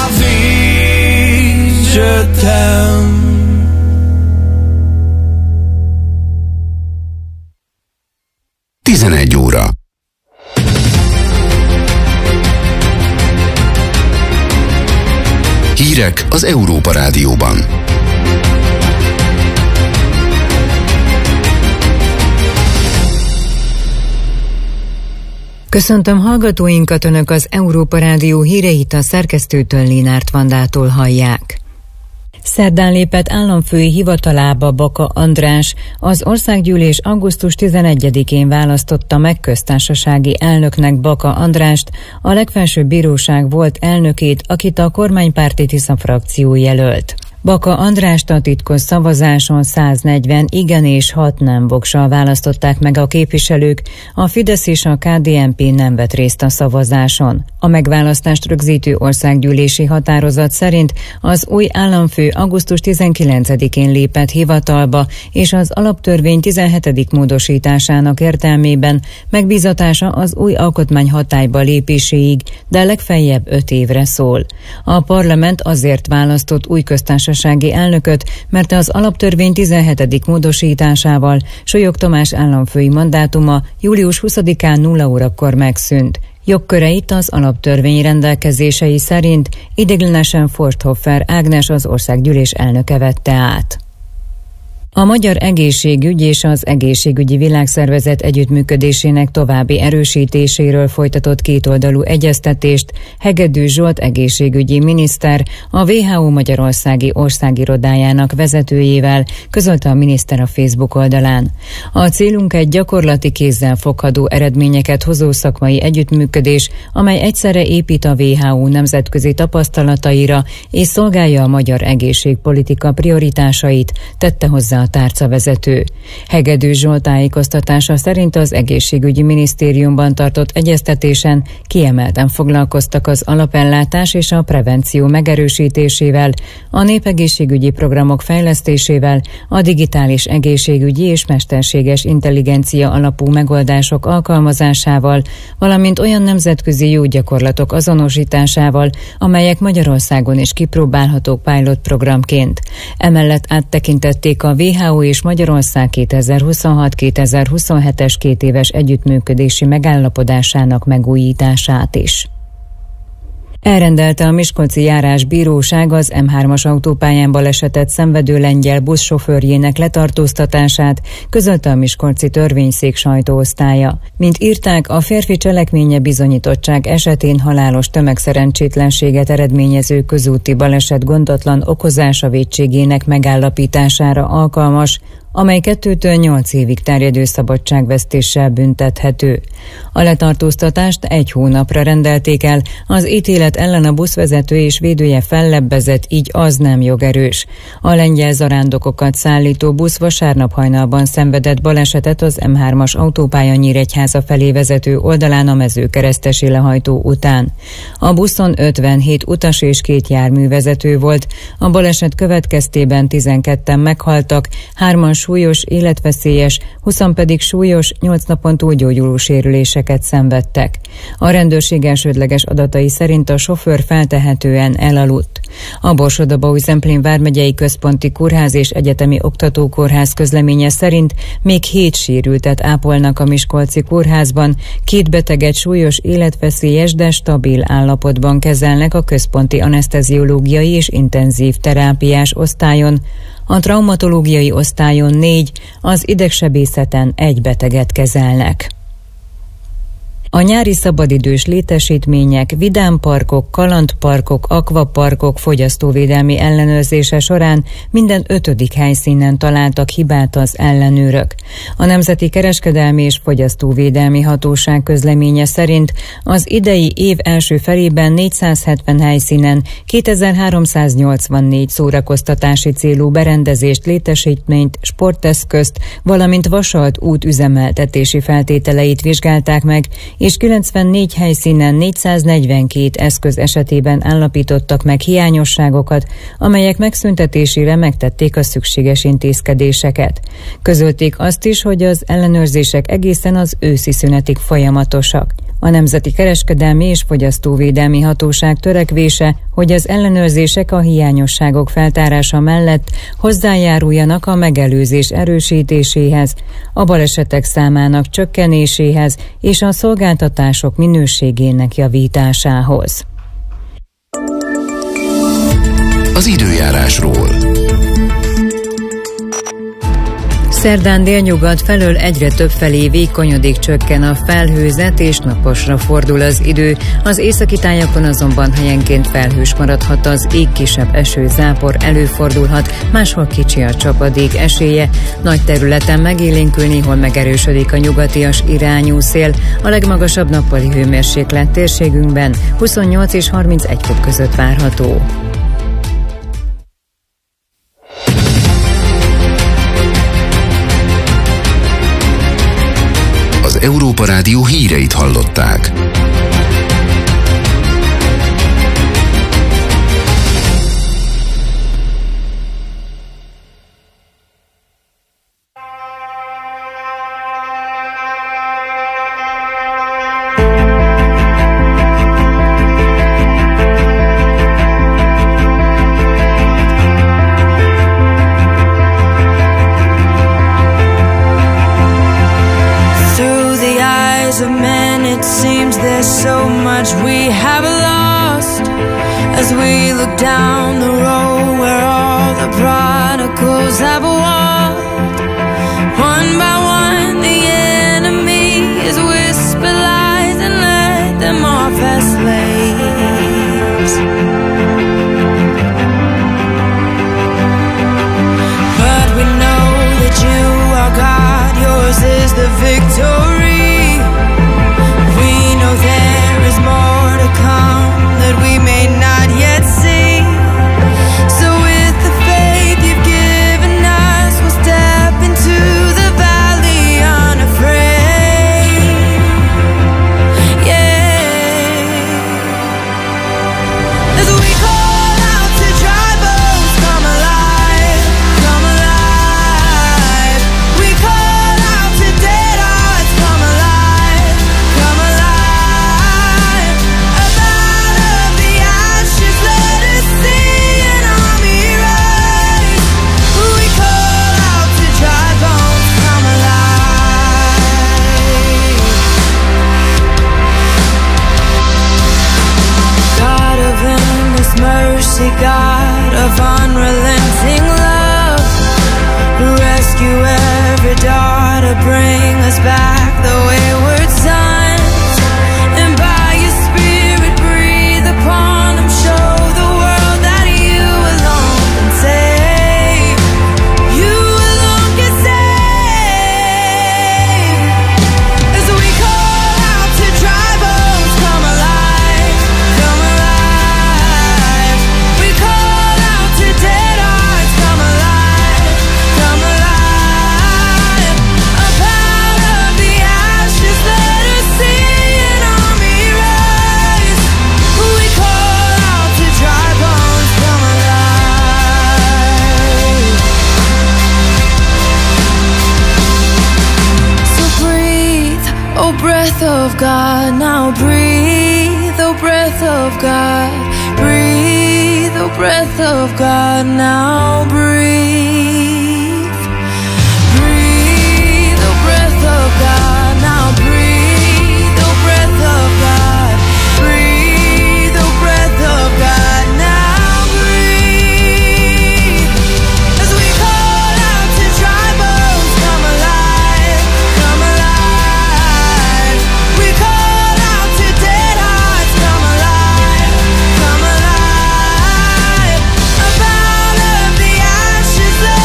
vie, je t'aime. Óra. Hírek az Európa Rádióban. Köszöntöm hallgatóinkat, Önök az Európa Rádió híreit a szerkesztőtől, Lénárt Vandától hallják. Szerdán lépett államfői hivatalába Baka András. Az országgyűlés augusztus 11-én választotta meg köztársasági elnöknek Baka Andrást, a legfelsőbb bíróság volt elnökét, akit a kormánypárti Tisza frakció jelölt. Baka Andrást a titkos szavazáson 140 igen és 6 nem vokszal választották meg a képviselők, a Fidesz és a KDNP nem vett részt a szavazáson. A megválasztást rögzítő országgyűlési határozat szerint az új államfő augusztus 19-én lépett hivatalba, és az alaptörvény 17. módosításának értelmében megbízatása az új alkotmány hatályba lépéséig, de legfeljebb 5 évre szól. A parlament azért választott új köztársasági elnököt, mert az alaptörvény 17. módosításával Solyog Tamás államfői mandátuma július 20-án 0 órakor megszűnt. Jogköreit az alaptörvény rendelkezései szerint ideiglenesen Forsthoffer Ágnes, az országgyűlés elnöke vette át. A Magyar Egészségügy és az Egészségügyi Világszervezet együttműködésének további erősítéséről folytatott kétoldalú egyeztetést Hegedű Zsolt egészségügyi miniszter, a WHO Magyarországi országirodájának vezetőjével, közölte a miniszter a Facebook oldalán. A célunk egy gyakorlati kézzel fogható eredményeket hozó szakmai együttműködés, amely egyszerre épít a WHO nemzetközi tapasztalataira és szolgálja a magyar egészségpolitika prioritásait, tette hozzá a tárcavezető. Hegedű Zsolt tájékoztatása szerint az egészségügyi minisztériumban tartott egyeztetésen kiemelten foglalkoztak az alapellátás és a prevenció megerősítésével, a népegészségügyi programok fejlesztésével, a digitális egészségügyi és mesterséges intelligencia alapú megoldások alkalmazásával, valamint olyan nemzetközi jó gyakorlatok azonosításával, amelyek Magyarországon is kipróbálhatók pilot programként. Emellett áttekintették a WHO és Magyarország 2026-2027-es 2 éves együttműködési megállapodásának megújítását is. Elrendelte a Miskolci járásbíróság az M3-as autópályán balesetet szenvedő lengyel buszsofőrjének letartóztatását, közölte a miskolci törvényszék sajtóosztálya. Mint írták, a férfi cselekménye bizonyítottság esetén halálos tömegszerencsétlenséget eredményező közúti baleset gondatlan okozása vétségének megállapítására alkalmas, amely 2-től 8 évig terjedő szabadságvesztéssel büntethető. A letartóztatást 1 hónapra rendelték el, az ítélet ellen a buszvezető és védője fellebbezett, így az nem jogerős. A lengyel zarándokokat szállító busz vasárnap hajnalban szenvedett balesetet az M3-as autópálya Nyíregyháza felé vezető oldalán a Mezőkeresztesi lehajtó után. A buszon 57 utas és 2 járművezető volt. A baleset következtében 12-en meghaltak, 3-an súlyos, életveszélyes, 20 pedig súlyos, 8 napon túlgyógyuló sérüléseket szenvedtek. A rendőrség elsődleges adatai szerint a sofőr feltehetően elaludt. A Borsod-Abaúj-Zemplén vármegyei központi kórház és egyetemi oktatókórház közleménye szerint még 7 sérültet ápolnak a miskolci kórházban, 2 beteget súlyos, életveszélyes, de stabil állapotban kezelnek a központi aneszteziológiai és intenzív terápiás osztályon, a traumatológiai osztályon 4, az idegsebészeten 1 beteget kezelnek. A nyári szabadidős létesítmények, vidámparkok, kalandparkok, akvaparkok fogyasztóvédelmi ellenőrzése során minden 5. helyszínen találtak hibát az ellenőrök. A Nemzeti Kereskedelmi és Fogyasztóvédelmi Hatóság közleménye szerint az idei év első felében 470 helyszínen 2384 szórakoztatási célú berendezést, létesítményt, sporteszközt, valamint vasalt út üzemeltetési feltételeit vizsgálták meg, és 94 helyszínen 442 eszköz esetében állapítottak meg hiányosságokat, amelyek megszüntetésére megtették a szükséges intézkedéseket. Közölték azt is, hogy az ellenőrzések egészen az őszi szünetig folyamatosak. A Nemzeti Kereskedelmi és Fogyasztóvédelmi Hatóság törekvése, hogy az ellenőrzések a hiányosságok feltárása mellett hozzájáruljanak a megelőzés erősítéséhez, a balesetek számának csökkenéséhez és a szolgáltatások minőségének javításához. Az időjárásról. Szerdán délnyugat felől egyre több felé vékonyodik, csökken a felhőzet és naposra fordul az idő. Az északi tájakon azonban helyenként felhős maradhat az ég, kisebb eső-zápor előfordulhat, máshol kicsi a csapadék esélye. Nagy területen megélénkül, néhol megerősödik a nyugatias irányú szél. A legmagasabb nappali hőmérséklet térségünkben 28 és 31 fok között várható. Az Európa Rádió híreit hallották. About of the ashes.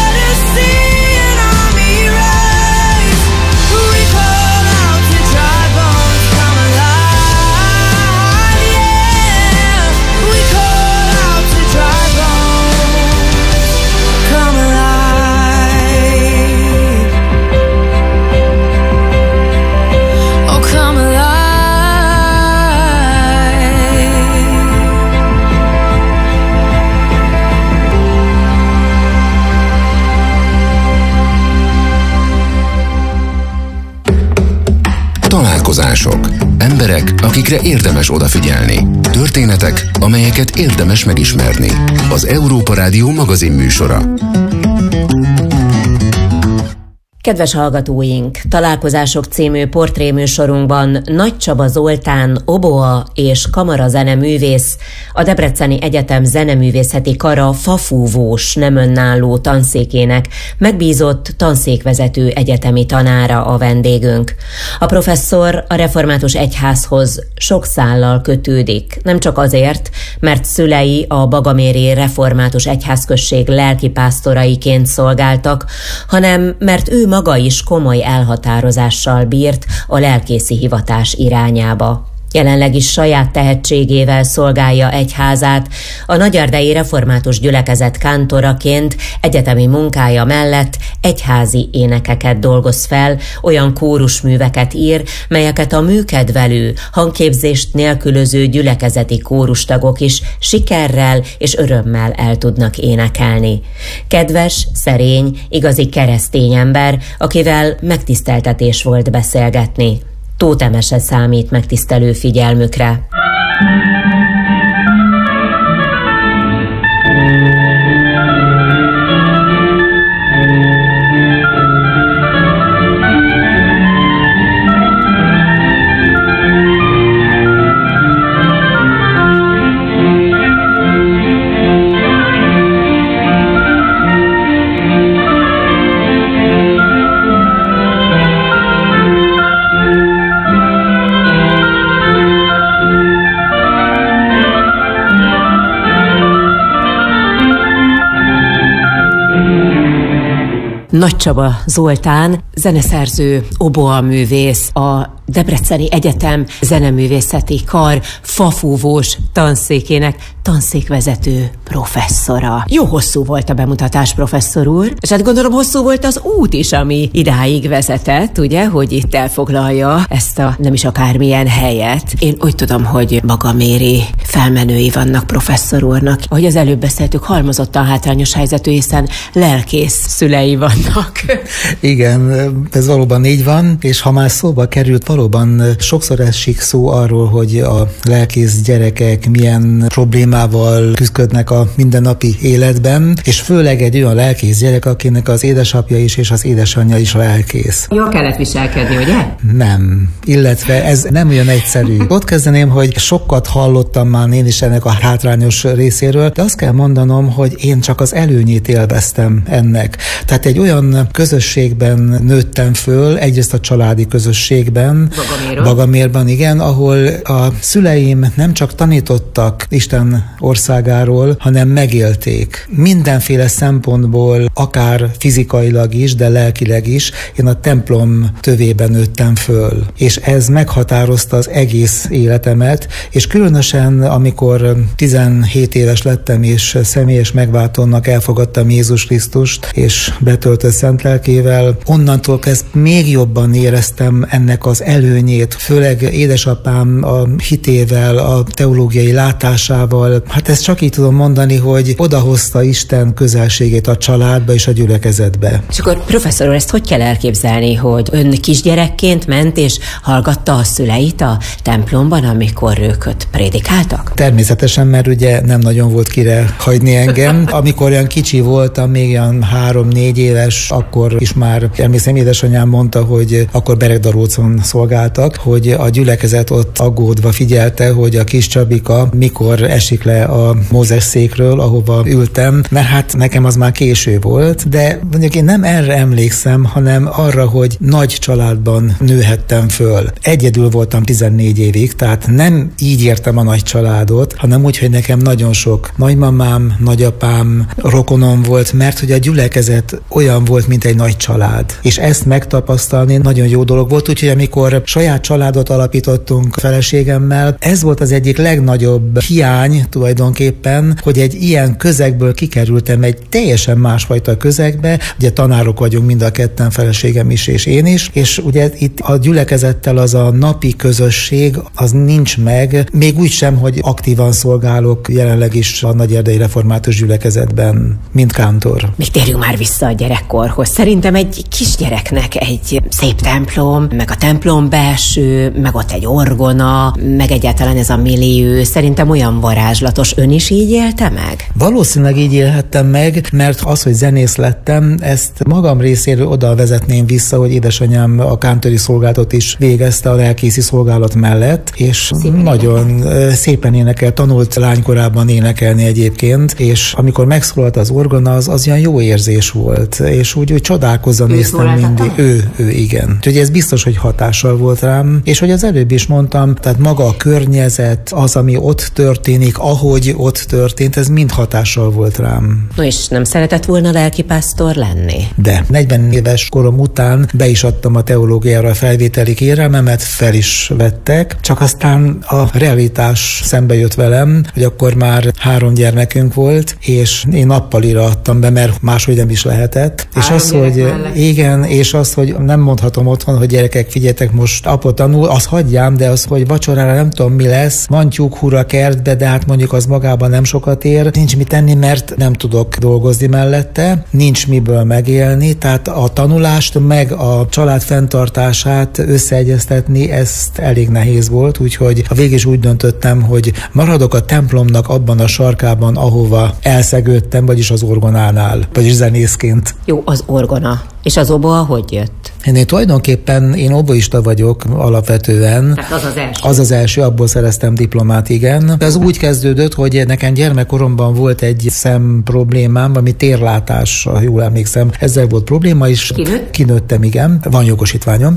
Emberek, akikre érdemes odafigyelni. Történetek, amelyeket érdemes megismerni. Az Európa Rádió magazin műsora. Kedves hallgatóink, Találkozások című portréműsorunkban Nagy Csaba Zoltán, oboa és kamarazeneművész, a Debreceni Egyetem zeneművészeti kara fafúvós nem önálló tanszékének megbízott tanszékvezető egyetemi tanára a vendégünk. A professzor a református egyházhoz sok szállal kötődik, nem csak azért, mert szülei a bagaméri református egyházközség lelkipásztoraiként szolgáltak, hanem mert ő maga is komoly elhatározással bírt a lelkészi hivatás irányába. Jelenleg is saját tehetségével szolgálja egyházát, a Nagyerdei Református Gyülekezet kántoraként egyetemi munkája mellett egyházi énekeket dolgoz fel, olyan kórusműveket ír, melyeket a műkedvelő, hangképzést nélkülöző gyülekezeti kórustagok is sikerrel és örömmel el tudnak énekelni. Kedves, szerény, igazi keresztény ember, akivel megtiszteltetés volt beszélgetni. Tóth Emese számít megtisztelő figyelmükre. Nagy Csaba Zoltán, zeneszerző, oboaművész, a Debreceni Egyetem zeneművészeti kar fafúvós tanszékének tanszékvezető professzora. Jó hosszú volt a bemutatás, professzor úr, és hát gondolom hosszú volt az út is, ami idáig vezetett, ugye, hogy itt elfoglalja ezt a nem is akármilyen helyet. Én úgy tudom, hogy bagaméri felmenői vannak professzor úrnak. Ahogy az előbb beszéltük, halmozottan hátrányos helyzetű, hiszen lelkész szülei vannak. Igen, ez valóban így van, és ha már szóba került, valóban sokszor esik szó arról, hogy a lelkész gyerekek milyen problémával küzdködnek a mindennapi életben, és főleg egy olyan lelkész gyerek, akinek az édesapja is és az édesanyja is lelkész. Jól kellett viselkedni, ugye? Nem, illetve ez nem olyan egyszerű. Ott kezdeném, hogy sokat hallottam már én is ennek a hátrányos részéről, de azt kell mondanom, hogy én csak az előnyét élveztem ennek. Tehát egy olyan közösségben nőttem föl, egyrészt a családi közösségben, Bagamérban, igen, ahol a szüleim nem csak tanítottak Isten országáról, hanem megélték. Mindenféle szempontból, akár fizikailag is, de lelkileg is, én a templom tövében nőttem föl. És ez meghatározta az egész életemet, és különösen, amikor 17 éves lettem, és személyes megváltónak elfogadtam Jézus Krisztust, és betöltött szent lelkével, onnantól kezdve még jobban éreztem ennek az előnyét, főleg édesapám a hitével, a teológiai látásával. Hát ezt csak így tudom mondani, hogy odahozta Isten közelségét a családba és a gyülekezetbe. És akkor professzor úr, ezt hogy kell elképzelni, hogy ön kisgyerekként ment és hallgatta a szüleit a templomban, amikor ők ott prédikáltak? Természetesen, mert ugye nem nagyon volt kire hagyni engem. Amikor olyan kicsi voltam, még olyan 3-4 éves, akkor is már emlékszem, édesanyám mondta, hogy akkor Beregdarócon szolgáltak, hogy a gyülekezet ott aggódva figyelte, hogy a kis Csabika mikor esik le a Mózes székről, ahova ültem, mert hát nekem az már késő volt, de mondjuk én nem erre emlékszem, hanem arra, hogy nagy családban nőhettem föl. Egyedül voltam 14 évig, tehát nem így értem a nagy családot, hanem úgy, hogy nekem nagyon sok nagymamám, nagyapám, rokonom volt, mert hogy a gyülekezet olyan volt, mint egy nagy család. És ezt megtapasztalni nagyon jó dolog volt, úgyhogy amikor saját családot alapítottunk feleségemmel, ez volt az egyik legnagyobb hiány tulajdonképpen, hogy egy ilyen közegből kikerültem egy teljesen másfajta közegbe. Ugye tanárok vagyunk mind a ketten, feleségem is és én is, és ugye itt a gyülekezettel az a napi közösség az nincs meg, még úgy sem, hogy aktívan szolgálok jelenleg is a Nagyerdei Református Gyülekezetben, mint kántor. Még térjünk már vissza a gyerekkorhoz. Szerintem egy kisgyereknek egy szép templom, meg a templom nagyon belső, meg ott egy orgona, meg egyáltalán ez a millió, szerintem olyan varázslatos. Ön is így élte meg? Valószínűleg így élhettem meg, mert az, hogy zenész lettem, ezt magam részéről oda vezetném vissza, hogy édesanyám a kántori szolgálatot is végezte a lelkészi szolgálat mellett, és nagyon szépen énekel, tanult lánykorában énekelni egyébként, és amikor megszólalt az orgona, az olyan jó érzés volt, és úgy csodálkozva néztem mindig. Ő igen. Úgyhogy ez biztos, hogy hatással volt rám, és hogy az előbb is mondtam, tehát maga a környezet, az, ami ott történik, ahogy ott történt, ez mind hatással volt rám. No és nem szeretett volna lelkipásztor lenni? De 40 éves korom után be is adtam a teológiára a felvételi kérelmemet, fel is vettek, csak aztán a realitás szembe jött velem, hogy akkor már 3 gyermekünk volt, és én nappalira adtam be, mert máshogy nem is lehetett. És az, hogy igen, és az, hogy nem mondhatom otthon, hogy gyerekek, figyeljetek, most apa tanul, az hagyjám, de az, hogy vacsorára nem tudom mi lesz, van tyúkhúr a kertbe, de hát mondjuk az magában nem sokat ér, nincs mit tenni, mert nem tudok dolgozni mellette, nincs miből megélni, tehát a tanulást meg a család fenntartását összeegyeztetni, ezt elég nehéz volt, úgyhogy a végig is úgy döntöttem, hogy maradok a templomnak abban a sarkában, ahova elszegődtem, vagyis az orgonánál, vagyis zenészként. Jó, az orgona. És az oboa hogy jött? Én tulajdonképpen oboista vagyok alapvetően. Hát az az első. Az az első, abból szereztem diplomát, igen. Ez úgy kezdődött, hogy nekem gyermekkoromban volt egy szem problémám, ami térlátás, ha jól emlékszem. Ezzel volt probléma is. Kinőttem, igen. Van jogosítványom.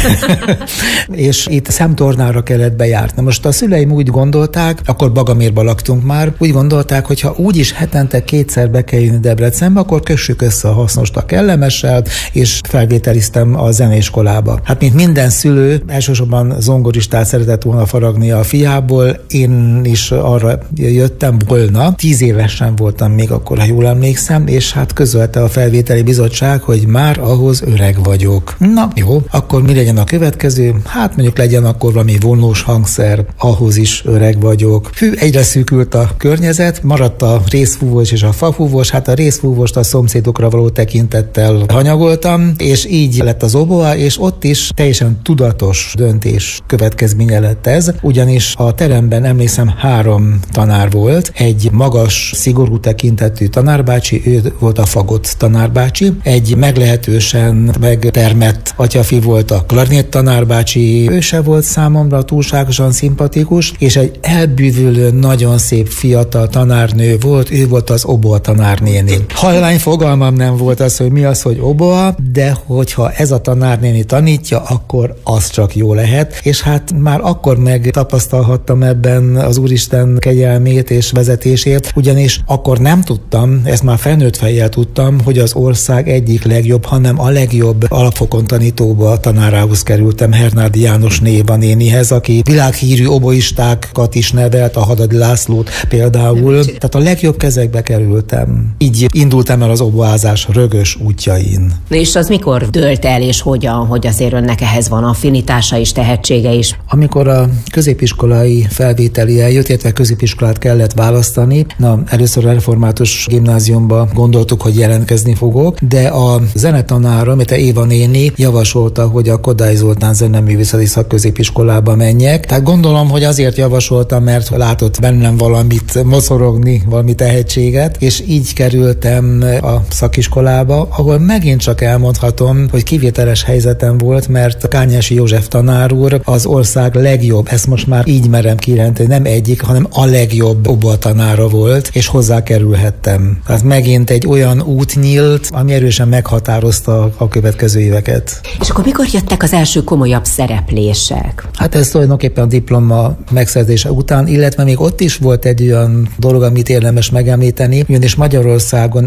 És itt szemtornára kellett bejárni. Na most a szüleim úgy gondolták, akkor Bagamérban laktunk már, úgy gondolták, hogy ha úgyis hetente 2-szer be kell jönni Debrecenbe, akkor kössük össze a hasznost a kellemessel, és felvételiztem a zeneiskolába. Hát mint minden szülő, elsősorban zongoristát szeretett volna faragni a fiából, én is arra jöttem volna. 10 évesen voltam még akkor, ha jól emlékszem, és hát közölte a felvételi bizottság, hogy már ahhoz öreg vagyok. Na jó, akkor mi legyen a következő? Hát mondjuk legyen akkor valami vonós hangszer, ahhoz is öreg vagyok. Hű, egyre szűkült a környezet, maradt a részfúvós és a fafúvós, hát a részfúvost a szomszédokra való tekintettel hanyagoltam, és így lett az oboa, és ott is teljesen tudatos döntés következménye lett ez, ugyanis a teremben emlékszem 3 tanár volt, egy magas, szigorú tekintetű tanárbácsi, ő volt a fagott tanárbácsi, egy meglehetősen megtermett atyafi volt a klarinett tanárbácsi, ő se volt számomra túlságosan szimpatikus, és egy elbűvülő, nagyon szép fiatal tanárnő volt, ő volt az oboa tanárnéni. Hallány fogalmam nem volt az, hogy mi az, hogy oboa, de hogyha ez a tanárnéni tanítja, akkor az csak jó lehet, és hát már akkor megtapasztalhattam ebben az Úristen kegyelmét és vezetését, ugyanis akkor nem tudtam, ezt már felnőtt fejjel tudtam, hogy az ország egyik legjobb, hanem a legjobb alapfokon tanítóba a tanárához kerültem, Hernádi János Néva nénihez, aki világhírű oboistákat is nevelt, a Hadadi Lászlót például, tehát a legjobb kezekbe kerültem. Így indultam el az oboázás rögös útjain. És az mikor dőlt el, és hogyan, hogy azért önnek ehhez van affinitása és tehetsége is? Amikor a középiskolai felvételi eljött, illetve középiskolát kellett választani, először a református gimnáziumba gondoltuk, hogy jelentkezni fogok, de a zenetanára, amit a Éva néni javasolta, hogy a Kodály Zoltán Zeneművészeti Szakközépiskolába menjek. Tehát gondolom, hogy azért javasolta, mert látott bennem valamit mocorogni, valami tehetséget, és így kerültem a szakiskolába, ahol megint csak elmondhatom, hogy kivételes helyzetem volt, mert Kányási József tanár úr az ország legjobb, ezt most már így merem kijelenteni, nem egyik, hanem a legjobb oboa tanára volt, és hozzá kerülhettem. Tehát megint egy olyan út nyílt, ami erősen meghatározta a következő éveket. És akkor mikor jöttek az első komolyabb szereplések? Hát ez tulajdonképpen a diploma megszerzése után, illetve még ott is volt egy olyan dolog, amit érdemes megemlíteni, ugyanis Magyarországon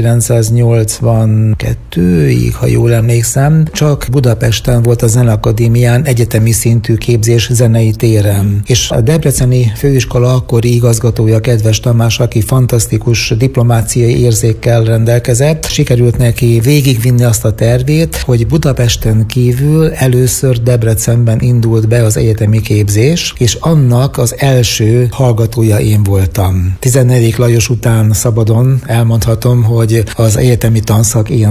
1982-ig, ha jól emlékszem, csak Budapesten volt a Zeneakadémián egyetemi szintű képzés zenei téren. És a debreceni főiskola akkori igazgatója, Kedves Tamás, aki fantasztikus diplomáciai érzékkel rendelkezett, sikerült neki végigvinni azt a tervét, hogy Budapesten kívül először Debrecenben indult be az egyetemi képzés, és annak az első hallgatója én voltam. 14. Lajos után szabadon elmondhatom, hogy az egyetemi tanszak én vagyok.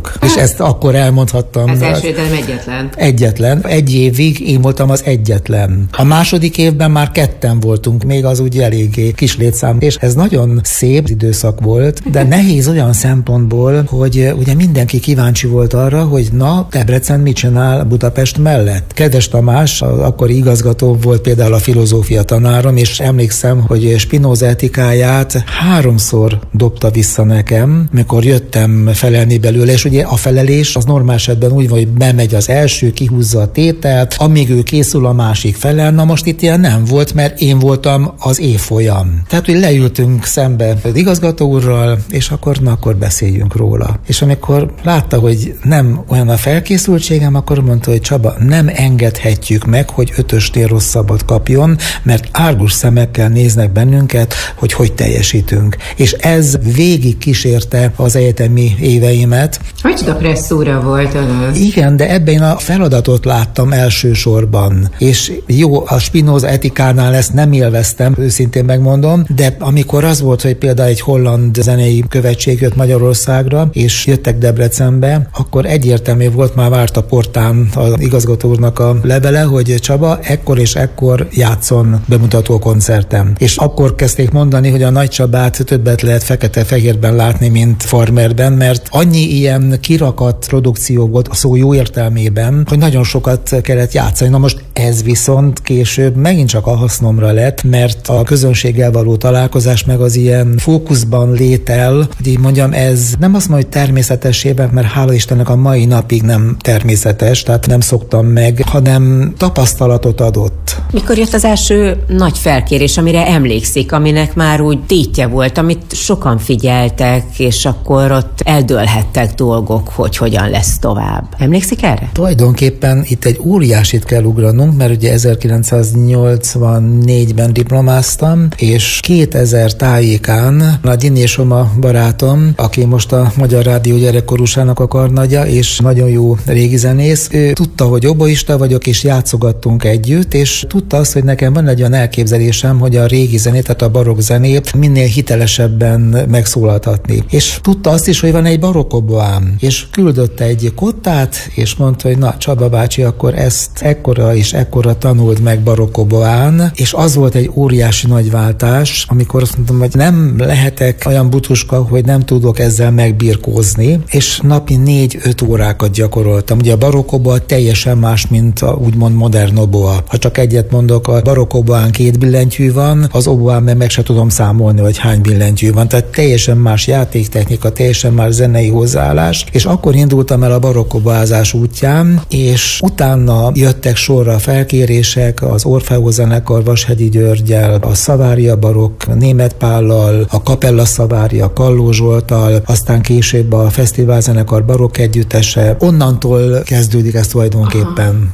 vagyok. És ezt akkor elmondhattam. Az első évben egyetlen? Egyetlen. Egy évig én voltam az egyetlen. A második évben már ketten voltunk, még az úgy eléggé kis létszám. És ez nagyon szép időszak volt, de nehéz olyan szempontból, hogy ugye mindenki kíváncsi volt arra, hogy na, Debrecen mit csinál Budapest mellett. Kedves Tamás, az akkori igazgató volt például a filozófia tanárom, és emlékszem, hogy Spinoza etikáját 3-szor dobta vissza nekem, mikor jöttem felelni belőle, és ugye a felelés az normál esetben úgy van, hogy bemegy az első, kihúzza a tételt, amíg ő készül, a másik felel. Na most itt ilyen nem volt, mert én voltam az évfolyam. Tehát, hogy leültünk szembe az igazgató úrral, és akkor beszéljünk róla. És amikor látta, hogy nem olyan a felkészültségem, akkor mondta, hogy Csaba, nem engedhetjük meg, hogy 5-ösnél rosszabbat kapjon, mert árgus szemekkel néznek bennünket, hogy teljesítünk. És ez végig kísérte az egyetemi éveimet. Micsoda presszúra volt az? Igen, de ebben én a feladatot láttam elsősorban. És jó, a Spinoza etikánál ezt nem élveztem, őszintén megmondom, de amikor az volt, hogy például egy holland zenei követség jött Magyarországra, és jöttek Debrecenbe, akkor egyértelmű volt, már várt a portán az igazgató úrnak a levele, hogy Csaba ekkor és ekkor játszon bemutató koncerten. És akkor kezdték mondani, hogy a Nagy Csabát többet lehet fekete-fehérben látni, mint Farmerben, mert annyi ilyen kirakat produkció volt a szó jó értelmében, hogy nagyon sokat kellett játszani. Na most ez viszont később megint csak a hasznomra lett, mert a közönséggel való találkozás meg az ilyen fókuszban létel, hogy így mondjam, ez nem azt mondja, hogy természetesében, mert hála Istennek a mai napig nem természetes, tehát nem szoktam meg, hanem tapasztalatot adott. Mikor jött az első nagy felkérés, amire emlékszik, aminek már úgy tétje volt, amit sokan figyeltek, és akkor ott eldőlhettek dolgok, hogy hogyan lesz tovább. Emlékszik erre? Tulajdonképpen itt egy óriásit kell ugranunk, mert ugye 1984-ben diplomáztam, és 2000 tájékán a Gyini Soma barátom, aki most a Magyar Rádió gyerekkorúsának a karnagya, és nagyon jó régi zenész, ő tudta, hogy oboista vagyok, és játszogattunk együtt, és tudta azt, hogy nekem van egy olyan elképzelésem, hogy a régi zenét, tehát a barokk zenét minél hitelesebben megszólaltatni. És tudta azt is, hogy van egy barokkoboám, és küldött egy kottát, és mondta, hogy na, Csaba bácsi, akkor ezt ekkora és ekkora tanuld meg barokkoboán, és az volt egy óriási nagy váltás, amikor azt mondtam, hogy nem lehetek olyan butuska, hogy nem tudok ezzel megbirkózni, és napi 4-5 órákat gyakoroltam. Ugye a barokkoboa teljesen más, mint a úgymond modern oboa. Ha csak egyet mondok, a barokkoboán 2 billentyű van, az oboán meg se tudom számolni, hogy hány billentyű van. Tehát teljesen más játéktechnika, teljesen más zenei hozzáállás, és akkor indultam el a barokkoboázás útján, és utána jöttek sorra felkérések az Orfeó zenekar Vashegyi Györggyel, a Szavária barokk Németh Pállal, a Kapella Szavária Kalló Zsolttal, aztán később a Fesztivál zenekar barokk együttese. Onnantól kezdődik ez tulajdonképpen.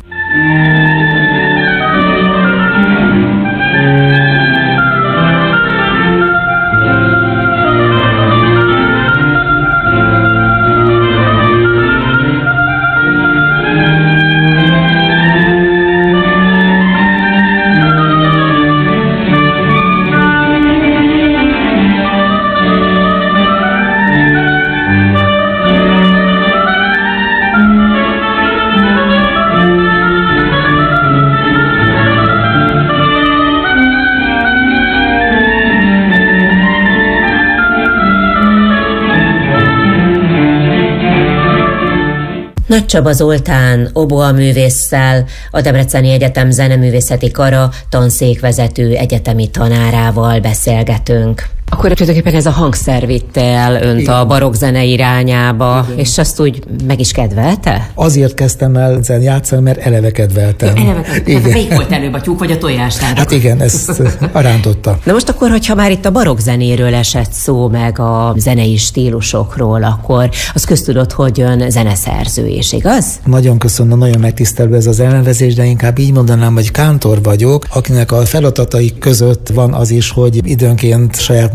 Nagy Csaba Zoltán oboa művésszel, a Debreceni Egyetem zeneművészeti kara tanszékvezető egyetemi tanárával beszélgetünk. Akkor tulajdonképpen ez a hangszer vitte el önt a barokkzene irányába, és azt úgy meg is kedvelte? Azért kezdtem el játszani, mert eleve kedveltem. Igen. Még volt előbb a tyúk vagy a tojás? Hát igen, ezt rántotta. Na most akkor, hogyha már itt a barokkzenéről esett szó, meg a zenei stílusokról, akkor az köztudott, hogy ön zeneszerző is, igaz? Nagyon köszönöm, nagyon megtisztelő ez az elnevezés, de inkább így mondanám, hogy kántor vagyok, akinek a feladatai között van az is, hogy időnként saját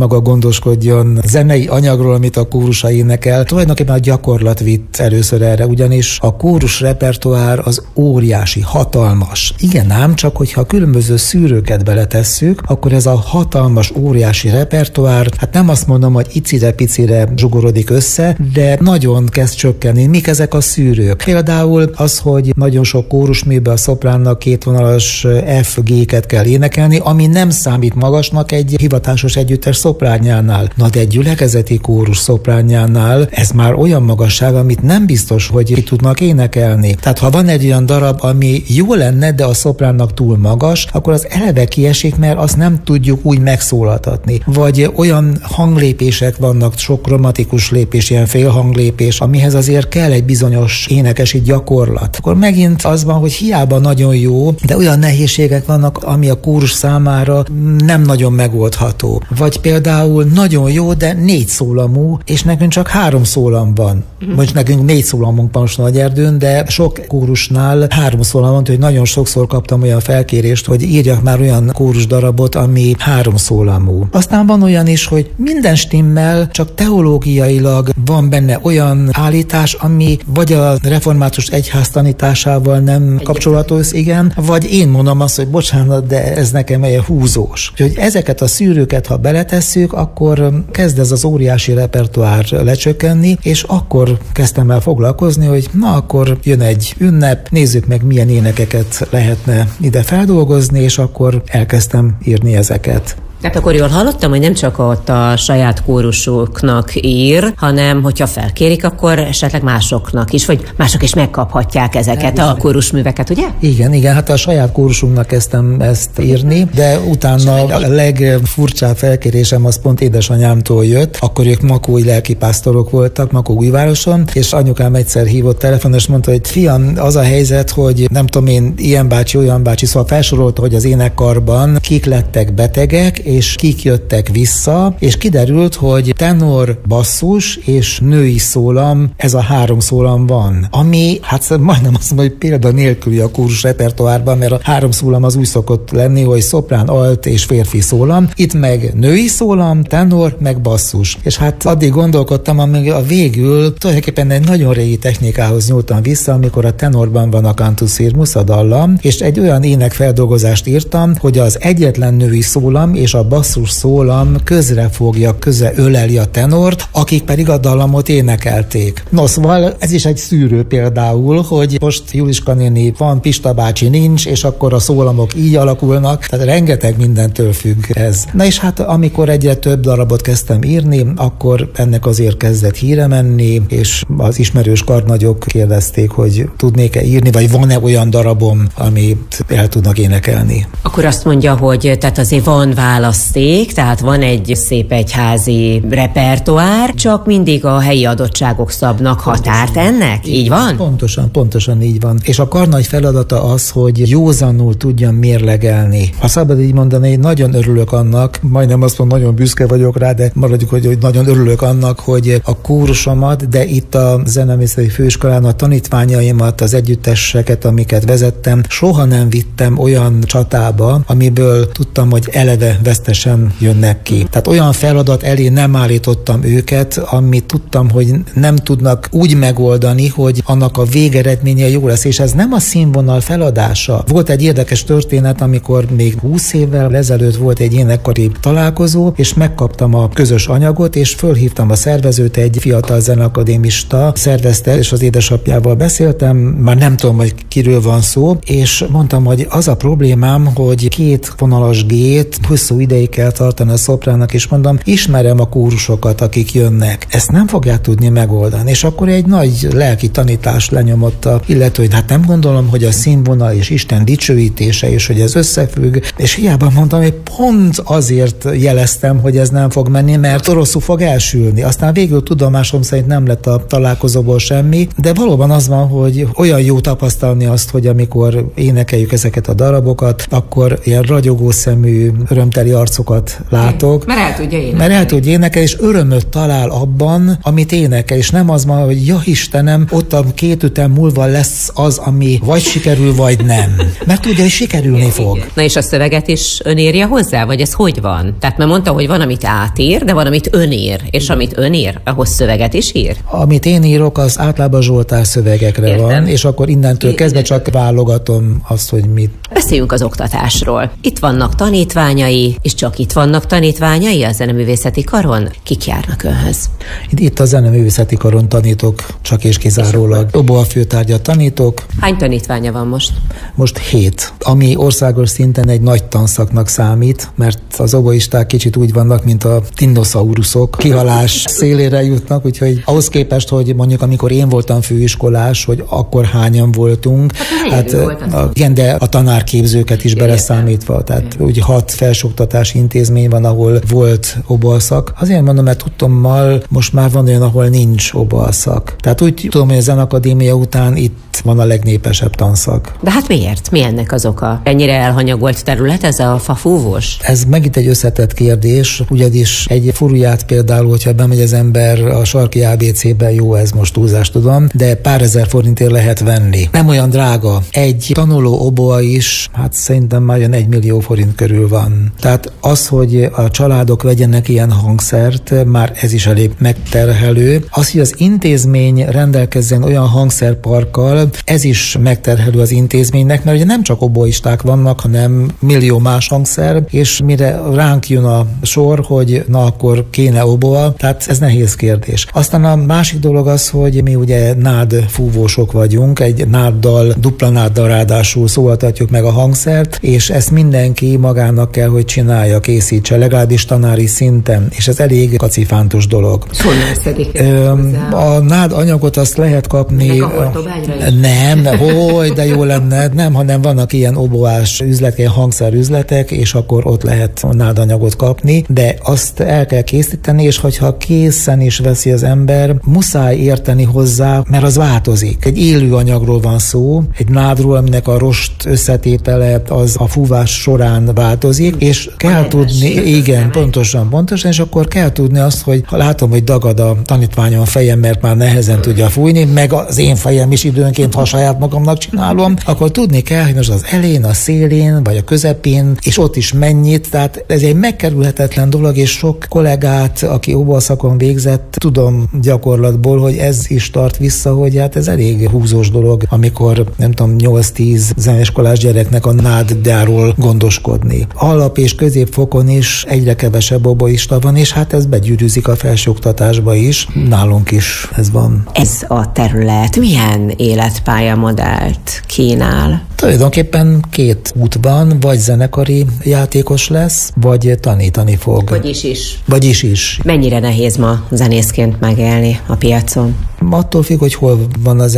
maga gondoskodjon zenei anyagról, amit a kórusa énekel. Tulajdonképpen a gyakorlat vitt először erre, ugyanis a kórus repertoár az óriási, hatalmas. Igen ám, csak hogyha különböző szűrőket beletesszük, akkor ez a hatalmas, óriási repertoár, hát nem azt mondom, hogy icire-picire zsugorodik össze, de nagyon kezd csökkenni. Mik ezek a szűrők? Például az, hogy nagyon sok kórusműben a szopránnak kétvonalas F-G-ket kell énekelni, ami nem számít magasnak egy hivatásos együttes szopránjánál. Na de egy gyülekezeti kórus szopránjánál ez már olyan magasság, amit nem biztos, hogy ki tudnak énekelni. Tehát ha van egy olyan darab, ami jó lenne, de a szopránnak túl magas, akkor az eleve kiesik, mert azt nem tudjuk úgy megszólaltatni. Vagy olyan hanglépések vannak, sok kromatikus lépés, ilyen félhanglépés, amihez azért kell egy bizonyos énekesi gyakorlat. Akkor megint az van, hogy hiába nagyon jó, de olyan nehézségek vannak, ami a kórus számára nem nagyon megoldható. Vagy például nagyon jó, de 4 szólamú, és nekünk csak 3 szólam van. Most nekünk 4 szólamunk van most Nagyerdőn, de sok kórusnál 3 szólam van, hogy nagyon sokszor kaptam olyan felkérést, hogy írjak már olyan kórus darabot, ami 3 szólamú. Aztán van olyan is, hogy minden stimmel, csak teológiailag van benne olyan állítás, ami vagy a református egyház tanításával nem kapcsolatos, igen, vagy én mondom azt, hogy bocsánat, de ez nekem egy húzós. Úgyhogy ezeket a szűrőket, ha beletesszük, akkor kezd ez az óriási repertoár lecsökkenni, és akkor kezdtem el foglalkozni, hogy na akkor jön egy ünnep, nézzük meg milyen énekeket lehetne ide feldolgozni, és akkor elkezdtem írni ezeket. Tehát akkor jól hallottam, hogy nem csak ott a saját kórusoknak ír, hanem hogyha felkérik, akkor esetleg másoknak is, vagy mások is megkaphatják ezeket a kórusműveket, ugye? Igen, hát a saját kórusunknak kezdtem ezt írni, de utána a legfurcsább felkérésem az pont édesanyámtól jött, akkor ők makói lelkipásztorok voltak, Makóújvároson, és anyukám egyszer hívott telefonon, és mondta, hogy fiam, az a helyzet, hogy nem tudom én, ilyen bácsi, olyan bácsi, szóval felsorolta, hogy az énekkarban kik lettek betegek, és kik jöttek vissza, és kiderült, hogy tenor, basszus és női szólam, ez a 3 szólam van. Ami, hát majdnem azt mondom, hogy példa nélküli a kórus repertoárban, mert a 3 szólam az úgy szokott lenni, hogy szoprán, alt és férfi szólam. Itt meg női szólam, tenor, meg basszus. És hát addig gondolkodtam, amíg a végül tulajdonképpen egy nagyon régi technikához nyúltam vissza, amikor a tenorban van a cantus firmus, a dallam, és egy olyan énekfeldolgozást írtam, hogy az egyetlen női szólam és a basszus szólam közrefogja, öleli a tenort, akik pedig a dallamot énekelték. No, szóval ez is egy szűrő például, hogy most Juliska néni van, Pista bácsi nincs, és akkor a szólamok így alakulnak, tehát rengeteg mindentől függ ez. Na és hát amikor egyre több darabot kezdtem írni, akkor ennek azért kezdett híre menni, és az ismerős karnagyok kérdezték, hogy tudnék-e írni, vagy van-e olyan darabom, amit el tudnak énekelni. Akkor azt mondja, hogy tehát azért van választék, tehát van egy szép egyházi repertoár, csak mindig a helyi adottságok szabnak határt ennek? Így van? Pontosan így van. És a karnagy feladata az, hogy józanul tudjon mérlegelni. Ha szabad így mondani, én nagyon örülök annak, majdnem azt mondom, nagyon büszke vagyok rá, de maradjuk, hogy nagyon örülök annak, hogy a kórusomat, de itt a Zeneművészeti Főiskolán a tanítványaimat, az együtteseket, amiket vezettem, soha nem vittem olyan csatába, amiből tudtam, hogy eleve vesztesen jönnek ki. Tehát olyan feladat elé nem állítottam őket, amit tudtam, hogy nem tudnak úgy megoldani, hogy annak a végeredménye jó lesz, és ez nem a színvonal feladása. Volt egy érdekes történet, amikor még 20 évvel ezelőtt volt egy énekkari találkozó, és megkaptam a közös anyagot, és fölhívtam a szervezőt, egy fiatal zeneakadémista szervezte, és az édesapjával beszéltem, már nem tudom, hogy kiről van szó, és mondtam, hogy az a problémám, hogy 2 vonalas G-t hosszú ideig kell tartani a szoprának, és mondom, ismerem a kórusokat, akik jönnek. Ezt nem fogják tudni megoldani. És akkor egy nagy lelki tanítást lenyomott a illető, hogy hát nem gondolom, hogy a színvonal és Isten dicsőítése, és hogy ez összefügg. És hiába mondtam, hogy pont azért jeleztem, hogy ez nem fog menni, mert rosszul fog elsülni. Aztán végül tudomásom szerint nem lett a találkozóból semmi, de valóban az van, hogy olyan jó tapasztalni azt, hogy amikor énekeljük ezeket a darabokat, akkor ilyen ragyogó szemű, örömteli arcokat látok. Mert el tudja énekelni. Mert el tudja énekelni, és örömöt talál abban, amit énekel, és nem az ma, hogy ja Istenem, ott a 2 ütem múlva lesz az, ami vagy sikerül, vagy nem. Mert tudja, hogy sikerülni fog. Na és a szöveget is ön írja hozzá, vagy ez hogy van? Tehát mert mondta, hogy van, amit átír, de van, amit ön ír, és amit ön ír, ahhoz szöveget is ír? Amit én írok, az általában Zsoltár szövegekre van, és akkor innentől kezdve csak válogatom azt, hogy mit. Beszéljünk az oktatásról. Itt vannak tanítványai, és csak itt vannak tanítványai a Zeneművészeti Karon? Kik járnak önhöz? Itt a Zeneművészeti Karon tanítok, csak és kizárólag. Oboa főtárgyat tanítok. Hány tanítványa van most? Most 7, ami országos szinten egy nagy tanszaknak számít, mert az oboisták kicsit úgy vannak, mint a dinoszauruszok, kihalás szélére jutnak, úgyhogy ahhoz képest, hogy mondjuk amikor én voltam főiskolás, hogy akkor hányan voltunk, igen, de a tanárképzőket is beleszámítva, tehát úgy 6 felsőoktatási intézmény van, ahol volt oboaszak. Azért mondom, mert tudtommal most már van olyan, ahol nincs oboaszak. Tehát úgy tudom, hogy a Zenakadémia után itt van a legnépesebb tanszak. De hát miért? Mi ennek az oka? Ennyire elhanyagolt terület ez a fafúvós? Ez megint egy összetett kérdés, ugyanis egy furuját például, hogyha bemegy az ember a sarki ABC-be, jó, ez most túlzás tudom, de pár ezer forintért lehet venni. Nem olyan drága. Egy tanuló oboa is, hát szerintem már olyan 1 millió forint körül van. Tehát az, hogy a családok vegyenek ilyen hangszert, már ez is elég megterhelő. Az, hogy az intézmény rendelkezzen olyan hangszerparkkal, ez is megterhelő az intézménynek, mert ugye nem csak oboisták vannak, hanem millió más hangszer, és mire ránk jön a sor, hogy na akkor kéne oboa, tehát ez nehéz kérdés. Aztán a másik dolog az, hogy mi ugye nád fúvósok vagyunk, egy náddal, dupla náddal ráadásul szólaltatjuk meg a hangszert, és ezt mindenki magának kell, hogy csinálja, készítse, legalábbis tanári szinten, és ez elég kacifántos dolog. A nád anyagot azt lehet kapni. Nem, hogy de jó lenne, nem, hanem vannak ilyen oboás üzletek, ilyen hangszerüzletek, és akkor ott lehet nádanyagot kapni, de azt el kell készíteni, és hogyha készen is veszi az ember, muszáj érteni hozzá, mert az változik. Egy élő anyagról van szó, egy nádról, aminek a rost összetétele az a fúvás során változik, és kell tudni, igen, pontosan, és akkor kell tudni azt, hogy ha látom, hogy dagad a tanítványom a fejem, mert már nehezen tudja fújni, meg az én fejem is időnként, ha saját magamnak csinálom, akkor tudni kell, hogy most az elén, a szélén, vagy a közepén, és ott is mennyit, tehát ez egy megkerülhetetlen dolog, és sok kollégát, aki oboaszakon végzett, tudom gyakorlatból, hogy ez is tart vissza, hogy hát ez elég húzós dolog, amikor nem tudom, 8-10 zeneiskolás gyereknek a nádjáról gondoskodni. Alap- és középfokon is egyre kevesebb oboista van, és hát ez begyűrűzik a felsőoktatásba is. Nálunk is ez van. Ez a terület milyen életpályamodellt kínál? Tulajdonképpen 2 út van, vagy zenekari játékos lesz, vagy tanítani fog. Vagyis is. Mennyire nehéz ma zenészként megélni a piacon? Attól függ, hogy hol van az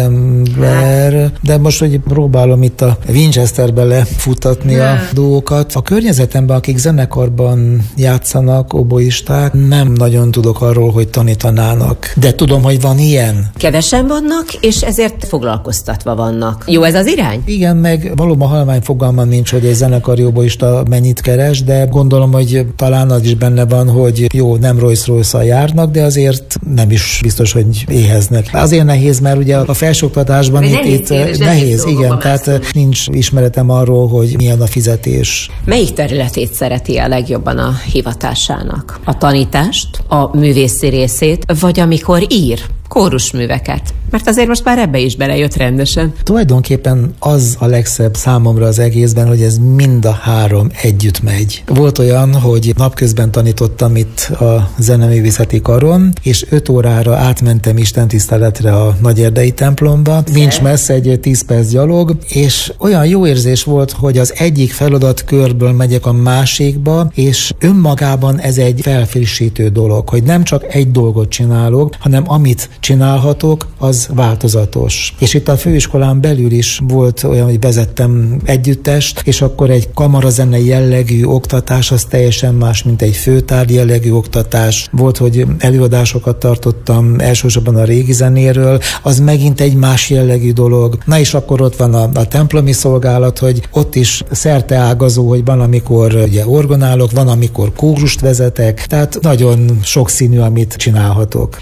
ember, de most, hogy próbálom itt a Winchesterbe lefutatni a dolgokat. A környezetemben, akik zenekarban játszanak, oboisták, nem nagyon tudok arról, hogy tanítanának. De tudom, hogy van ilyen. Kevesen vannak, és ezért foglalkoztatva vannak. Jó ez az irány? Igen, meg valóban halvány fogalmam nincs, hogy egy zenekari oboista mennyit keres, de gondolom, hogy talán az is benne van, hogy jó, nem Rolls-Royce-szal járnak, de azért nem is biztos, hogy éheznek. Azért nehéz, mert ugye a felsőoktatásban itt nehéz, igen, tehát nincs ismeretem arról, hogy milyen a fizetés. Melyik területét szereti a legjobban a hivatásának? A tanítást, a művészi részét, vagy amikor ír kórusműveket? Mert azért most már ebbe is belejött rendesen. Tulajdonképpen az a legszebb számomra az egészben, hogy ez mind a 3 együtt megy. Volt olyan, hogy napközben tanítottam itt a Zeneművészeti Karon, és 5 órára átmentem istentiszteletre a Nagyerdei templomba. Nincs messze, egy 10 perc gyalog, és olyan jó érzés volt, hogy az egyik feladatkörből megyek a másikba, és önmagában ez egy felfrissítő dolog, hogy nem csak egy dolgot csinálok, hanem amit csinálhatok, az változatos. És itt a főiskolán belül is volt olyan, hogy vezettem együttest, és akkor egy kamarazenei jellegű oktatás az teljesen más, mint egy főtárgy jellegű oktatás. Volt, hogy előadásokat tartottam elsősorban a régi zenéről, az megint egy más jellegű dolog. Na és akkor ott van a templomi szolgálat, hogy ott is szerteágazó, hogy van, amikor ugye orgonálok, van, amikor kórust vezetek, tehát nagyon sokszínű, amit csinálhatok.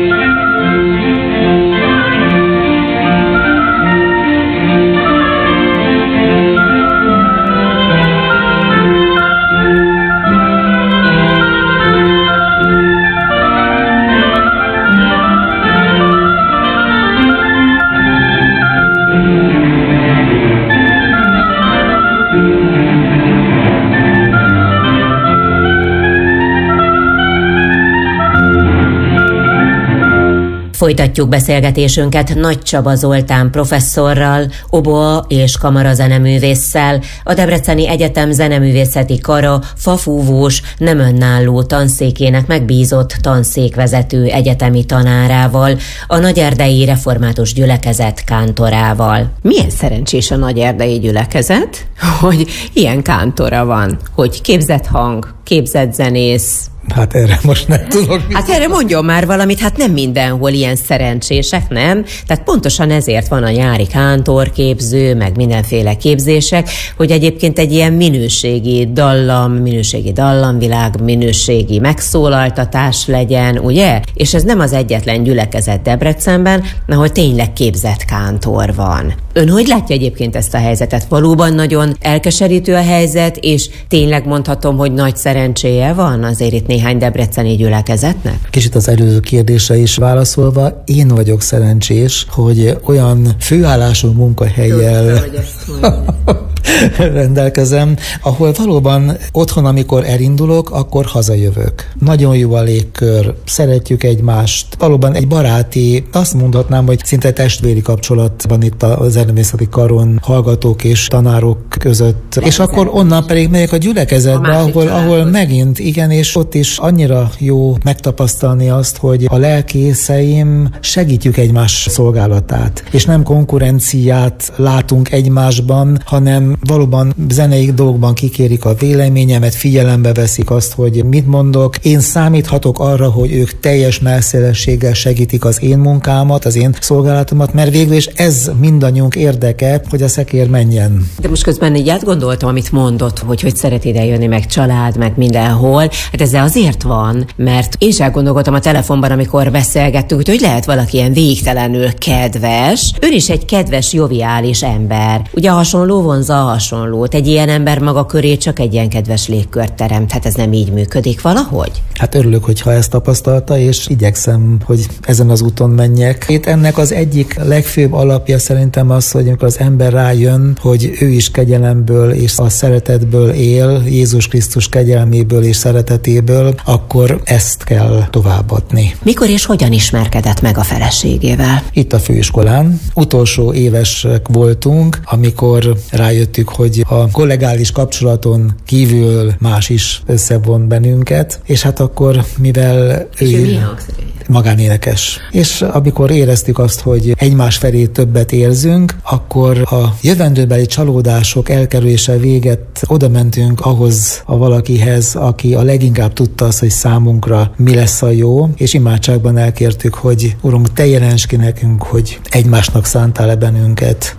Folytatjuk beszélgetésünket Nagy Csaba Zoltán professzorral, oboa és kamarazeneművésszel, a Debreceni Egyetem zeneművészeti kara fafúvós, nem önálló tanszékének megbízott tanszékvezető egyetemi tanárával, a Nagyerdei Református Gyülekezet kántorával. Milyen szerencsés a Nagyerdei Gyülekezet, hogy ilyen kántora van, hogy képzett hang, képzett zenész. Hát erre most nem tudok. Hát erre mondjon már valamit, hát nem mindenhol ilyen szerencsések, nem? Tehát pontosan ezért van a nyári kántorképző, meg mindenféle képzések, hogy egyébként egy ilyen minőségi dallamvilág, minőségi megszólaltatás legyen, ugye? És ez nem az egyetlen gyülekezet Debrecenben, ahol tényleg képzett kántor van. Ön hogy látja egyébként ezt a helyzetet? Valóban nagyon elkeserítő a helyzet, és tényleg mondhatom, hogy nagy szerencséje van azért itt néhány debreceni gyülekezetnek? Kicsit az előző kérdésre is válaszolva, én vagyok szerencsés, hogy olyan főállású munkahellyel rendelkezem, ahol valóban otthon, amikor elindulok, akkor hazajövök. Nagyon jó a légkör, szeretjük egymást, valóban egy baráti, azt mondhatnám, hogy szinte testvéri kapcsolat van itt a zeneművészeti karon hallgatók és tanárok között. És akkor onnan pedig megyek a gyülekezetbe, ahol megint, igen, és ott is annyira jó megtapasztalni azt, hogy a lelkészeim segítjük egymás szolgálatát, és nem konkurenciát látunk egymásban, hanem valóban zenei dolgokban kikérik a véleményemet, figyelembe veszik azt, hogy mit mondok. Én számíthatok arra, hogy ők teljes mellszélességgel segítik az én munkámat, az én szolgálatomat, mert végül is ez mindannyiunk érdeke, hogy a szekér menjen. De most közben így átgondoltam, amit mondott, hogy szeret ide jönni, meg család, meg mindenhol. Hát ez azért van, mert én is elgondolkodtam a telefonban, amikor beszélgettünk, hogy lehet valaki ilyen végtelenül kedves. Ön is egy kedves, joviális ember. Ugye hasonló vonza a hasonlót. Egy ilyen ember maga köré csak egy ilyen kedves légkört teremt. Hát ez nem így működik valahogy? Hát örülök, hogyha ezt tapasztalta, és igyekszem, hogy ezen az úton menjek. Itt ennek az egyik legfőbb alapja szerintem az, hogy amikor az ember rájön, hogy ő is kegyelemből és a szeretetből él, Jézus Krisztus kegyelméből és szeretetéből, akkor ezt kell továbbadni. Mikor és hogyan ismerkedett meg a feleségével? Itt a főiskolán. Utolsó évesek voltunk, amikor rájöttük, hogy a kollegális kapcsolaton kívül más is összevon bennünket, és hát akkor, mivel ő magánénekes. És amikor éreztük azt, hogy egymás felé többet érzünk, akkor a jövendőbeli csalódások elkerülése véget oda mentünk ahhoz a valakihez, aki a leginkább tudta azt, hogy számunkra mi lesz a jó, és imádságban elkértük, hogy Urunk, te jelents ki nekünk, hogy egymásnak szántál-e bennünket.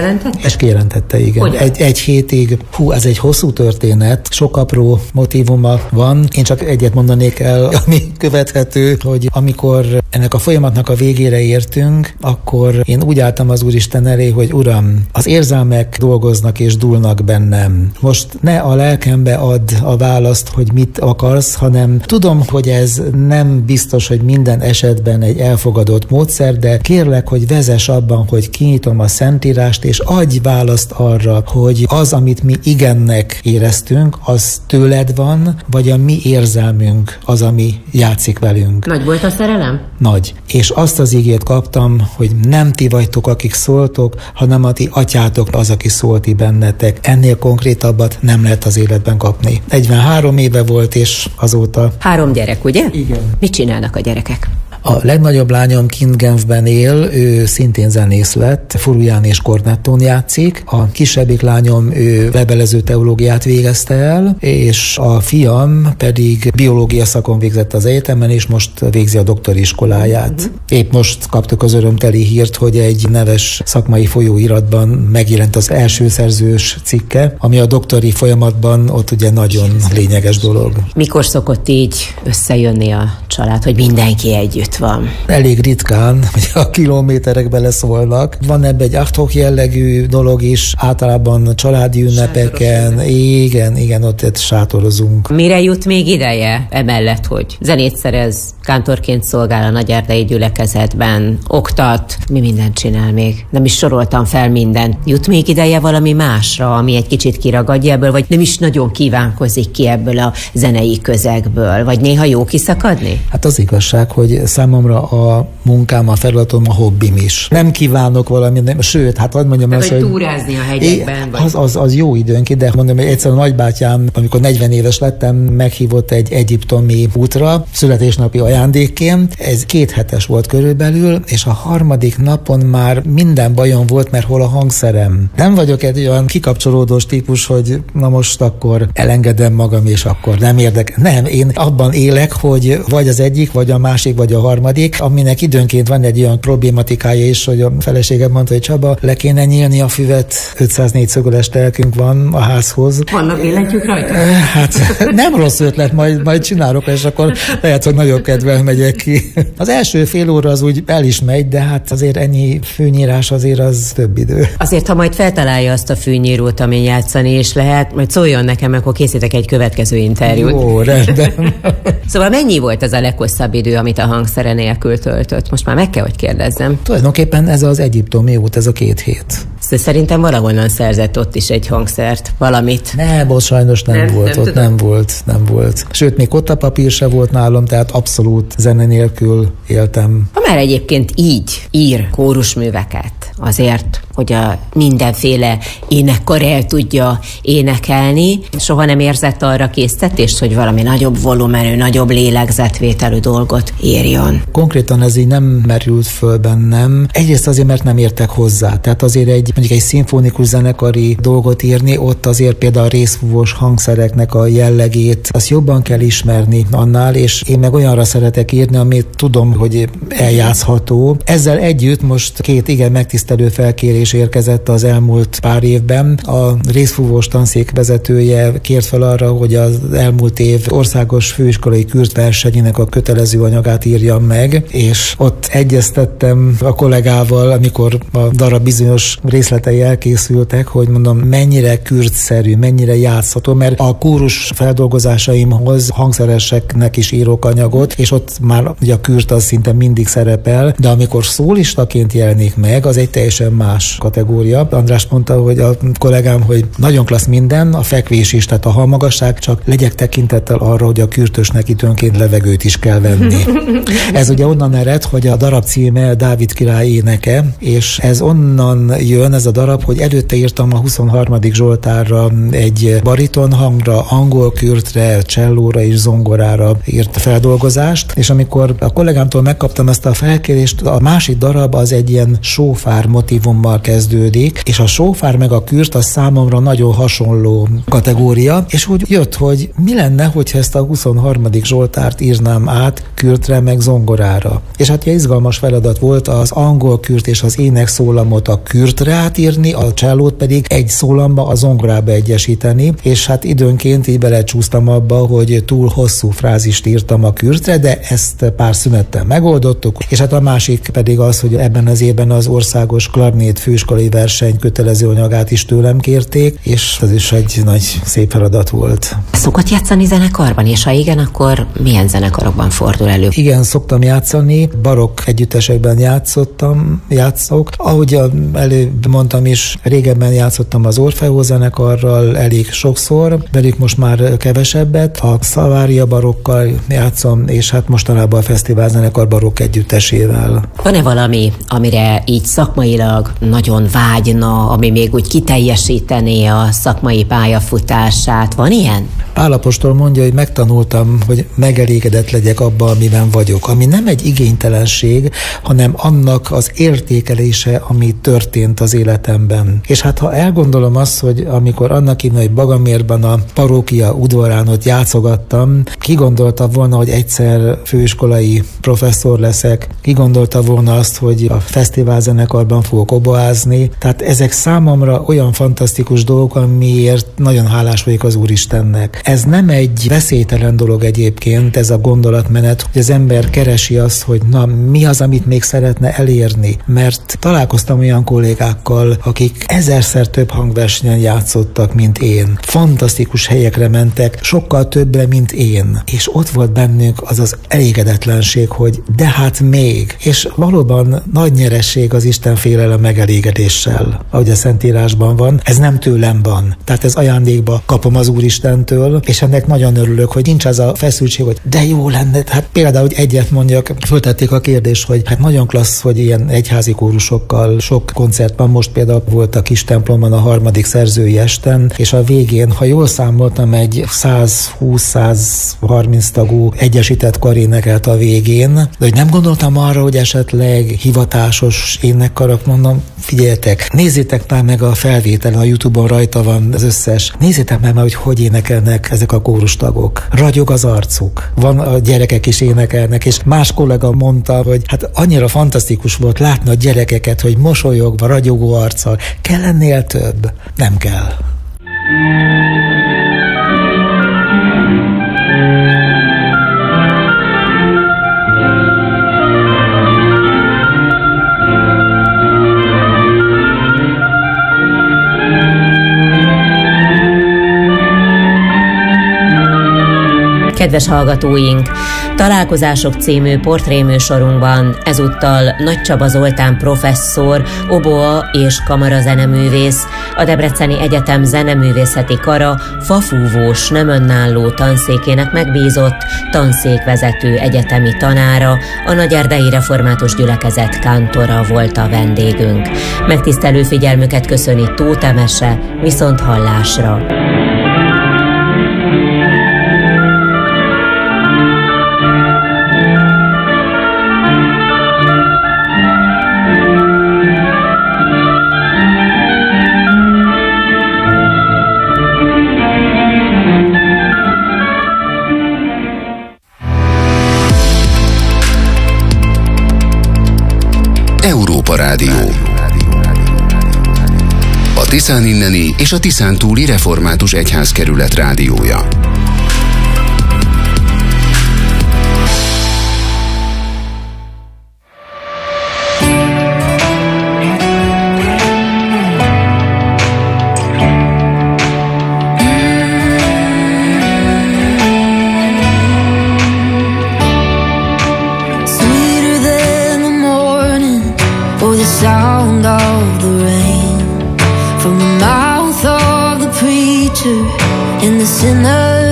És kijelentette, igen. Egy hétig, ez egy hosszú történet, sok apró motívuma van. Én csak egyet mondanék el, ami követhető, hogy amikor ennek a folyamatnak a végére értünk, akkor én úgy álltam az Úristen elé, hogy Uram, az érzelmek dolgoznak és dúlnak bennem. Most ne a lelkembe add a választ, hogy mit akarsz, hanem tudom, hogy ez nem biztos, hogy minden esetben egy elfogadott módszer, de kérlek, hogy vezess abban, hogy kinyitom a Szentírást, és adj választ arra, hogy az, amit mi igennek éreztünk, az tőled van, vagy a mi érzelmünk az, ami játszik velünk. Nagy volt a szerelem? Nagy. És azt az ígét kaptam, hogy nem ti vagytok, akik szóltok, hanem a ti atyátok az, aki szólt bennetek. Ennél konkrétabbat nem lehet az életben kapni. 43 éve volt, és azóta... 3 gyerek, ugye? Igen. Mit csinálnak a gyerekek? A legnagyobb lányom kint Genfben él, ő szintén zenész lett, furuján és kornettón játszik. A kisebbik lányom, ő levelező teológiát végezte el, és a fiam pedig biológia szakon végzett az egyetemen, és most végzi a doktori iskoláját. Épp most kaptuk az örömteli hírt, hogy egy neves szakmai folyóiratban megjelent az első szerzős cikke, ami a doktori folyamatban ott ugye nagyon lényeges dolog. Mikor szokott így összejönni a család, hogy mindenki együtt van? Elég ritkán, hogy a kilométerek beleszólnak. Van ebbe egy ad-hoc jellegű dolog is, általában családi ünnepeken, igen, ott sátorozunk. Mire jut még ideje emellett, hogy zenét szerez, kántorként szolgál a Nagyerdei gyülekezetben, oktat, mi mindent csinál még? Nem is soroltam fel mindent. Jut még ideje valami másra, ami egy kicsit kiragadja ebből, vagy nem is nagyon kívánkozik ki ebből a zenei közegből, vagy néha jó kiszakadni? Hát az igazság, hogy számomra a munkám, a feladatom, a hobbim is. Nem kívánok valami, sőt, hát hadd mondjam azt, hogy túrázni a hegyekben. Az jó időnként, de mondom, hogy egyszer a nagybátyám, amikor 40 éves lettem, meghívott egy egyiptomi útra, születésnapi ajándékként. Ez 2 hetes volt körülbelül, és a harmadik napon már minden bajom volt, mert hol a hangszerem. Nem vagyok egy olyan kikapcsolódós típus, hogy na most akkor elengedem magam, és akkor nem érdekel. Nem, én abban élek, hogy vagy az egyik, vagy a másik, vagy a harmadik, aminek időnként van egy olyan problématikája is, hogy a feleségem mondta, hogy Csaba, le kéne nyílni a füvet, 504 szögöles telkünk van a házhoz. Vannak billentyűk rajta? Hát nem rossz ötlet, majd csinálok, és akkor lehet, hogy nagyobb kedvel megyek ki. Az első fél óra az úgy el is megy, de hát azért ennyi fűnyírás azért az több idő. Azért, ha majd feltalálja azt a fűnyírót, amin játszani is lehet, majd szóljon nekem, akkor készítek egy következő interjút. Jó, rendben. Szóval mennyi volt az a leghosszabb idő, amit a hangszere nélkül töltött? Most már meg kell, hogy kérdezzem. Tulajdonképpen ez az egyiptomi út, ez a 2 hét. Szerintem valahonnan szerzett ott is egy hangszert, valamit. Nem, sajnos nem volt. Sőt, még kottapapír se volt nálam, tehát abszolút zene nélkül éltem. Ha már egyébként így ír kórusműveket, azért, hogy a mindenféle énekkar el tudja énekelni, soha nem érzett arra késztetést, hogy valami nagyobb volumenű, nagyobb lélegzetvételű dolgot írjon? Konkrétan ez így nem merült föl bennem. Egyrészt azért, mert nem értek hozzá. Tehát azért mondjuk egy szimfonikus zenekari dolgot írni, ott azért például a részfúvós hangszereknek a jellegét, azt jobban kell ismerni annál, és én meg olyanra szeretek írni, amit tudom, hogy eljátszható. Ezzel együtt most 2 igen megtisztelő felkérés érkezett az elmúlt pár évben. A részfúvós tanszék vezetője kért fel arra, hogy az elmúlt év országos főiskolai kürtversenyének a kötelező anyagát írjam meg, és ott egyeztettem a kollégával, amikor a darab bizonyos részletei elkészültek, hogy mondom, mennyire kürtszerű, mennyire játszható, mert a kórus feldolgozásaimhoz hangszereseknek is írok anyagot, és ott már ugye a kürt az szinte mindig szerepel, de amikor szólistaként jelenik meg, az egy teljesen más kategória. András mondta, hogy a kollégám, hogy nagyon klassz minden, a fekvés is, tehát a hallmagasság, csak legyek tekintettel arra, hogy a kürtösnek időnként levegőt is kell venni. Ez ugye onnan ered, hogy a darab címe Dávid király éneke, és ez onnan jön ez a darab, hogy előtte írtam a 23. Zsoltárra egy bariton hangra, angol kürtre, csellóra és zongorára írt feldolgozást, és amikor a kollégámtól megkaptam ezt a felkérést, a másik darab az egy ilyen sófár motívummal kezdődik, és a sófár meg a kürt az számomra nagyon hasonló kategória, és úgy jött, hogy mi lenne, hogyha ezt a 23. Zsoltárt írnám át kürtre meg zongorára. És hát izgalmas feladat volt az angol kürt és az énekszólamot a kürtre átírni, a csellót pedig egy szólamba a zongorába egyesíteni, és hát időnként így belecsúsztam abba, hogy túl hosszú frázist írtam a kürtre, de ezt pár szünettel megoldottuk, és hát a másik pedig az, hogy ebben az évben az országos klarnét főiskolai verseny kötelező anyagát is tőlem kérték, és ez is egy nagy szép feladat volt. Szokott játszani zenekarban, és ha igen, akkor milyen zenekarokban fordul elő? Igen, szoktam játszani, barokk együttesekben játszok. Ahogy előbb mondtam is, régebben játszottam az Orfeó zenekarral elég sokszor, velük most már kevesebbet, a Szavária barokkal játszom, és hát mostanában a Fesztivál zenekar barokk együttesével. Van-e valami, amire így szakmailag nagyon vágyna, ami még úgy kiteljesítené a szakmai pályafutását? Van ilyen? Pál apostol mondja, hogy megtanultam, hogy megelégedett legyek abban, amiben vagyok. Ami nem egy igénytelenség, hanem annak az értékelése, ami történt az életemben. És hát ha elgondolom azt, hogy amikor annak idején, hogy Bagamérban a parókia udvarán ott játszogattam, ki gondolta volna, hogy egyszer főiskolai professzor leszek, ki gondolta volna azt, hogy a fesztiválzenekarban fogok oboázni. Tehát ezek számomra olyan fantasztikus dolgok, amiért nagyon hálás vagyok az Úristennek. Ez nem egy veszélytelen dolog egyébként, ez a gondolatmenet, hogy az ember keresi azt, hogy na, mi az, amit még szeretne elérni. Mert találkoztam olyan kollégákkal, akik 1000-szer több hangversenyen játszottak, mint én. Fantasztikus helyekre mentek, sokkal többre, mint én. És ott volt bennünk az az elégedetlenség, hogy de hát még. És valóban nagy nyeresség az Isten félelem megelégedéssel, ahogy a Szentírásban van. Ez nem tőlem van. Tehát ez ajándékba kapom az Úristentől, és ennek nagyon örülök, hogy nincs az a feszültség, hogy de jó lenne. Hát például, hogy egyet mondjak, föltették a kérdést, hogy hát nagyon klassz, hogy ilyen egyházi kórusokkal sok koncert van. Most például volt a kis templomban a 3. szerzői esten, és a végén, ha jól számoltam, egy 120-130 tagú egyesített kar énekelt a végén, de hogy nem gondoltam arra, hogy esetleg hivatásos énekkarok, mondom, figyeljetek, nézzétek már meg a felvételen, a YouTube-on rajta van az összes. Nézzétek meg, hogy énekelnek ezek a kórustagok. Ragyog az arcuk. Van, a gyerekek is énekelnek, és más kollega mondta, hogy hát annyira fantasztikus volt látni a gyerekeket, hogy mosolyogva, ragyogó arccal. Kell ennél több? Nem kell. Kedves hallgatóink, Találkozások című portréműsorunkban ezúttal Nagy Csaba Zoltán professzor, oboa és kamarazeneművész, a Debreceni Egyetem zeneművészeti kara fafúvós nem önálló tanszékének megbízott tanszékvezető egyetemi tanára, a Nagyerdei Református Gyülekezet kántora volt a vendégünk. Megtisztelő figyelmüket köszöni Tóth Emese, viszont hallásra! Európa Rádió. A Tiszáninneni és a Tiszántúli Református Egyházkerület rádiója. Sound of the rain from the mouth of the preacher in the sinner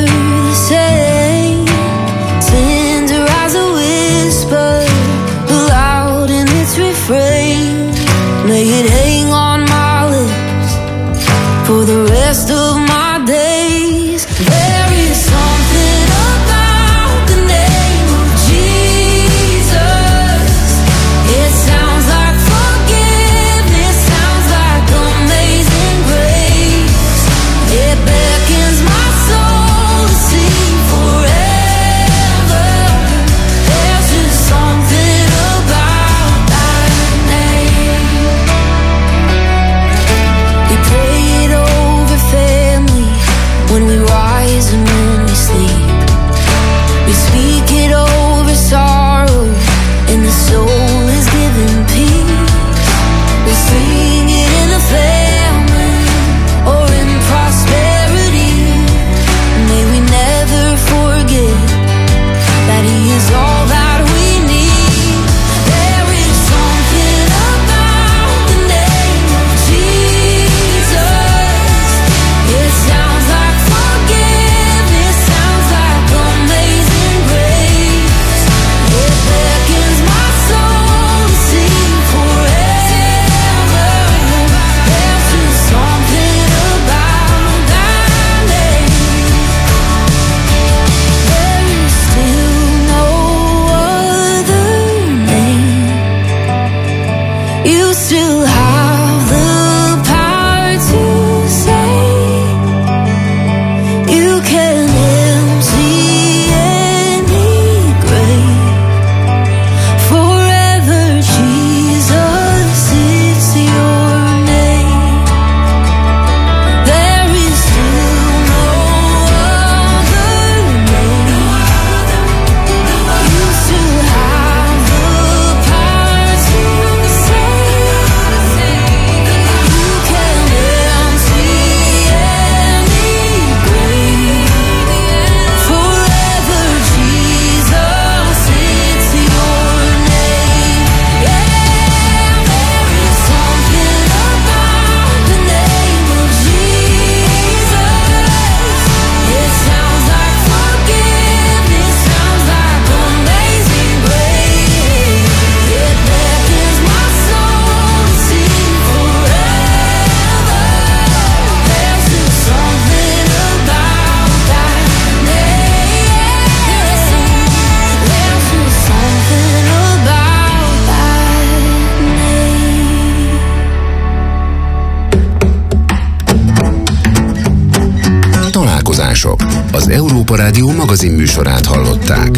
Európa Rádió magazinműsorát hallották.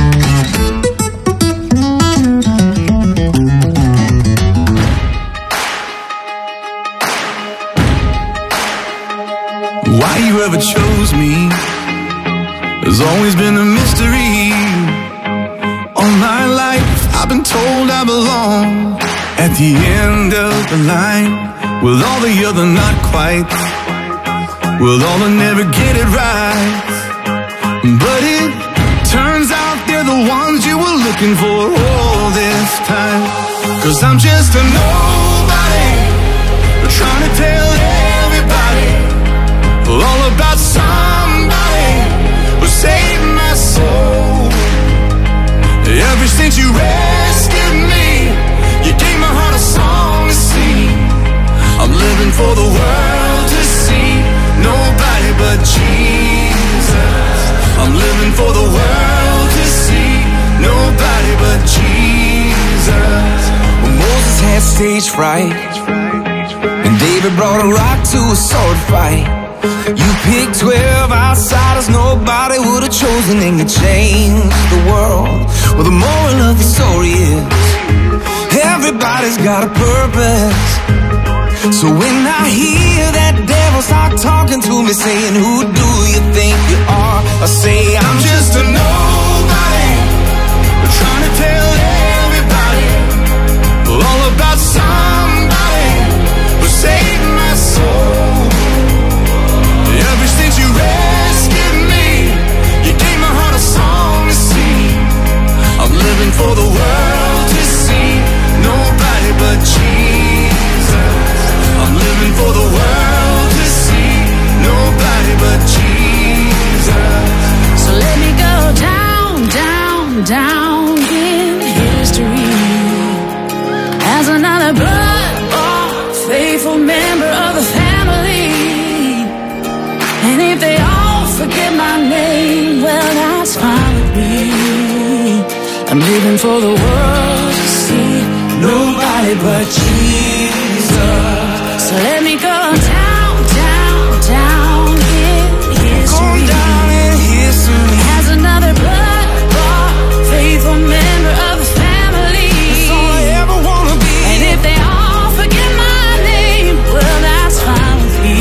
Why you ever chose me has always been a mystery. All my life I've been told I belong at the end of the line, with all the other not quite, with all the never get it right. But it turns out they're the ones you were looking for all this time. 'Cause I'm just a nobody, trying to tell everybody all about somebody who saved my soul. Ever since you rescued me, you gave my heart a song to sing. I'm living for the world to see, nobody but Jesus. I'm living for the world to see, nobody but Jesus. When Moses had stage fright and David brought a rock to a sword fight, you picked 12 outsiders nobody would have chosen, and you changed the world. Well, the moral of the story is everybody's got a purpose. So when I hear that devil start talking to me saying, who do you think you are? I say, I'm just a nobody, trying to tell everybody all about somebody who saved my soul. Ever since you rescued me, you gave my heart a song to sing. I'm living for the world to see, nobody but Jesus. I'm living for the world to see, nobody but Jesus. So let me go down, down, down in history as another blood-bought, faithful member of the family. And if they all forget my name, well, that's fine with me. I'm living for the world to see, nobody but Jesus. So let me go down, down, down in history. Go down in history as another blood-bought, faithful member of the family. That's all I ever wanna be. And if they all forget my name, well, that's fine with me.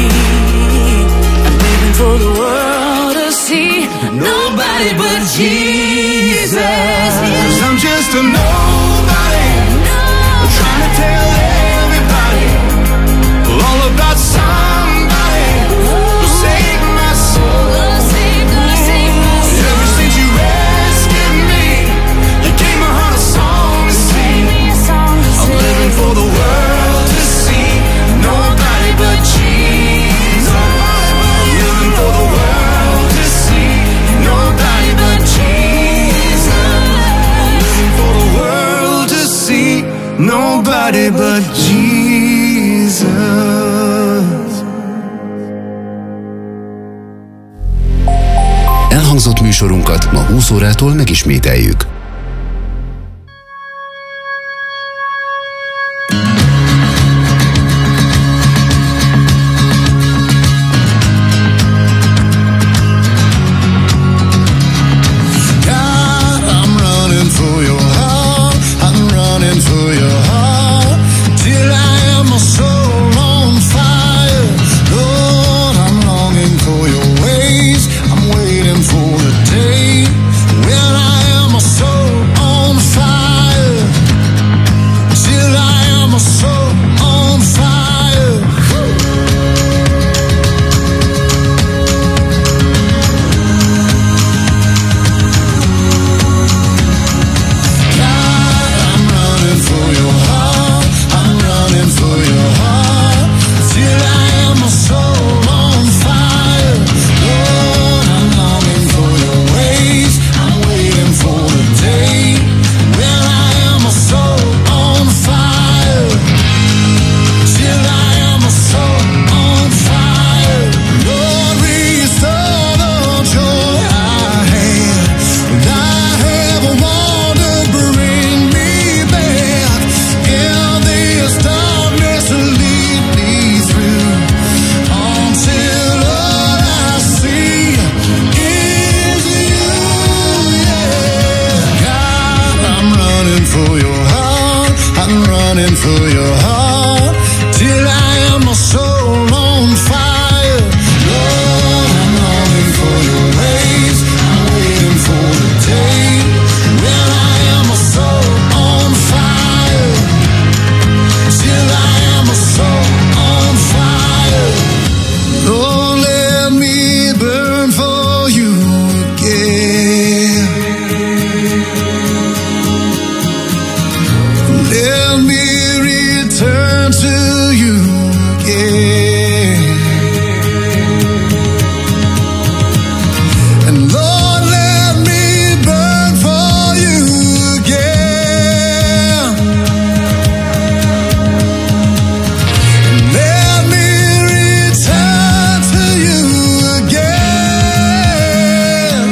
For the world to see, nobody but Jesus. 'Cause I'm just a nobody, trying to tell everybody all about somebody who saved my soul. Ever since you rescued me, you gave my heart a song to sing. I'm living for the world to see, nobody but Jesus. For the world to see, nobody but Jesus. Living for the world to see, nobody but Jesus. Elhangzott műsorunkat ma 20 órától megismételjük. I'm waiting for the day when I am a soul. for your heart till I am a soul on fire. Lord, I'm longing for your ways. I'm waiting for the day when I am a soul on fire. Till I am a soul on fire. Lord, let me burn for you again. Let me return to you again. And Lord, let me burn for you again. And let me return to you again.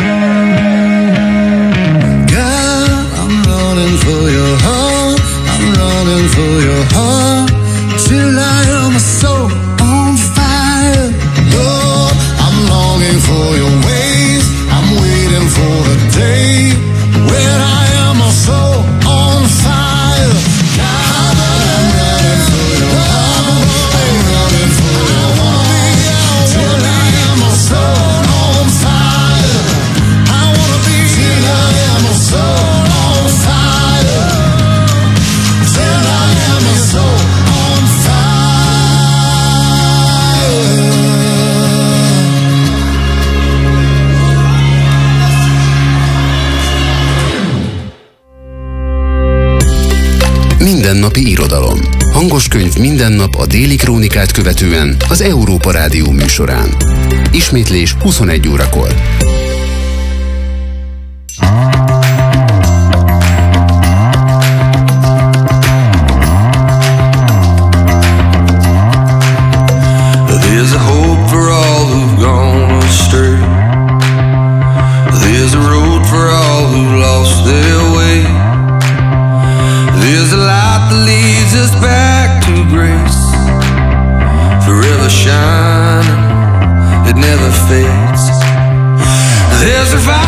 God, I'm running for your heart. I'm running for your heart till I am a soul on fire. Lord, I'm longing for your ways. I'm waiting for the day when I am a soul on fire. God, I'm running for your heart. I'm running for your heart till I am a soul on fire. I wanna be till I am a soul on fire. Till I am a soul on fire. Mindennapi irodalom. Hangos könyv minden nap a Déli Krónikát követően az Európa Rádió műsorán. Ismétlés 21 órakor. There's a hope for all who've gone astray. There's a road for all who've lost their way. There's a light that leads us back to grace, forever shining, it never fades. There's a fire